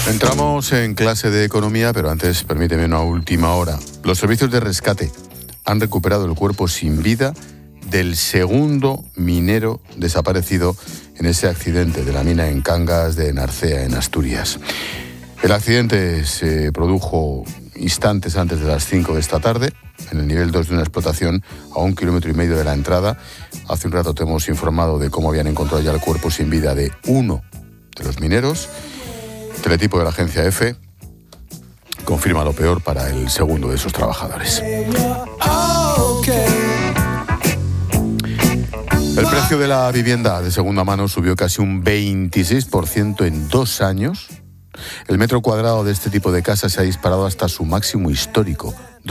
Entramos en clase de economía, pero antes permíteme una última hora. Los servicios de rescate han recuperado el cuerpo sin vida del segundo minero desaparecido en ese accidente de la mina en Cangas de Narcea, en Asturias. El accidente se produjo instantes antes de las 5 de esta tarde, en el nivel 2 de una explotación a 1,5 kilómetros de la entrada. Hace un rato te hemos informado de cómo habían encontrado ya el cuerpo sin vida de uno de los mineros. Teletipo de la agencia EFE confirma lo peor para el segundo de esos trabajadores. El precio de la vivienda de segunda mano subió casi un 26% en 2 años. El metro cuadrado de este tipo de casa se ha disparado hasta su máximo histórico,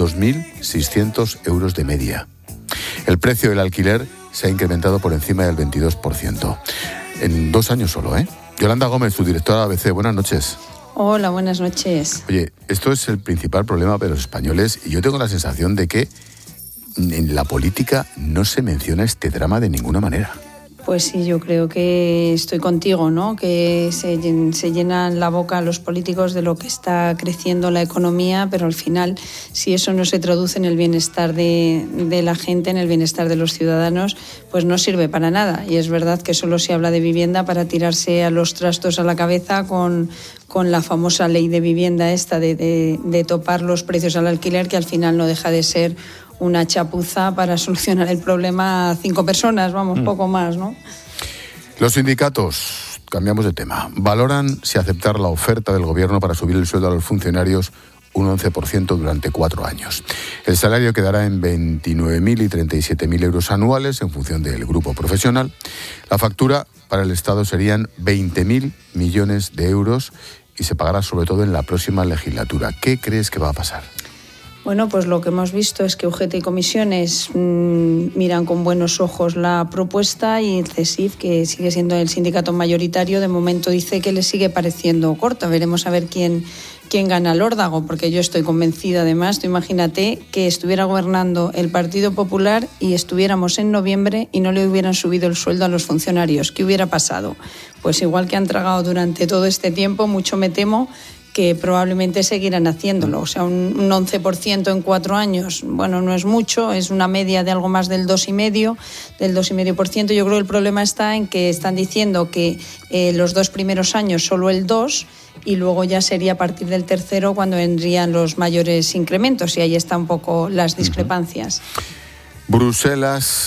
2.600 euros de media. El precio del alquiler se ha incrementado por encima del 22%. En 2 años solo, ¿eh? Yolanda Gómez, su directora de ABC, buenas noches. Hola, buenas noches. Oye, esto es el principal problema de los españoles y yo tengo la sensación de que en la política no se menciona este drama de ninguna manera. Pues sí, yo creo que estoy contigo, ¿no? Que se llenan la boca los políticos de lo que está creciendo la economía, pero al final, si eso no se traduce en el bienestar de la gente, en el bienestar de los ciudadanos, pues no sirve para nada. Y es verdad que solo se habla de vivienda para tirarse a los trastos a la cabeza con la famosa ley de vivienda esta de topar los precios al alquiler, que al final no deja de ser una chapuza para solucionar el problema a 5 personas, poco más, ¿no? Los sindicatos, cambiamos de tema, valoran si aceptar la oferta del gobierno para subir el sueldo a los funcionarios un 11% durante 4 años. El salario quedará en 29.000 y 37.000 euros anuales en función del grupo profesional. La factura para el Estado serían 20.000 millones de euros y se pagará sobre todo en la próxima legislatura. ¿Qué crees que va a pasar? Bueno, pues lo que hemos visto es que UGT y comisiones miran con buenos ojos la propuesta y el CESIF, que sigue siendo el sindicato mayoritario, de momento dice que le sigue pareciendo corta. Veremos a ver quién gana el órdago, porque yo estoy convencida además, tú imagínate que estuviera gobernando el Partido Popular y estuviéramos en noviembre y no le hubieran subido el sueldo a los funcionarios. ¿Qué hubiera pasado? Pues igual que han tragado durante todo este tiempo, mucho me temo que probablemente seguirán haciéndolo. O sea, un 11% en 4 años, bueno, no es mucho, es una media de algo más del 2,5%. Yo creo que el problema está en que están diciendo que los 2 primeros años solo el 2%, y luego ya sería a partir del tercero cuando vendrían los mayores incrementos, y ahí están un poco las discrepancias. Bruselas